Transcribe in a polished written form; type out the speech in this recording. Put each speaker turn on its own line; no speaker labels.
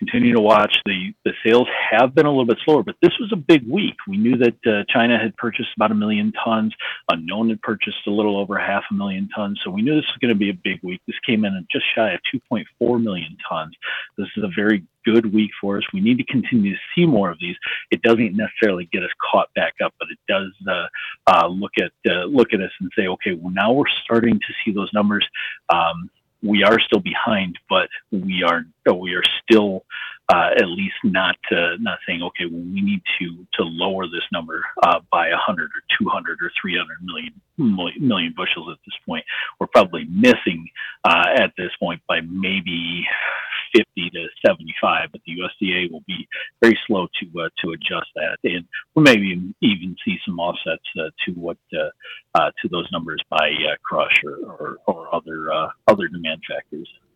continue to watch. The sales have been a little bit slower, but this was a big week. We knew that China had purchased about 1 million tons. Unknown had purchased a little over 500,000 tons. So we knew this was going to be a big week. This came in at just shy of 2.4 million tons. This is a very good week for us. We need to continue to see more of these. It doesn't necessarily get us caught back up, but it does look at us and say, okay, well, now we're starting to see those numbers. We are still behind, but we are still at least not saying, okay, well, we need to lower this number by 100 or 200 or 300 million bushels at this point. We're probably missing at this point by maybe 50 to 75, but the USDA will be very slow to adjust that, and we may even see some offsets to those numbers by crush or other demand factors.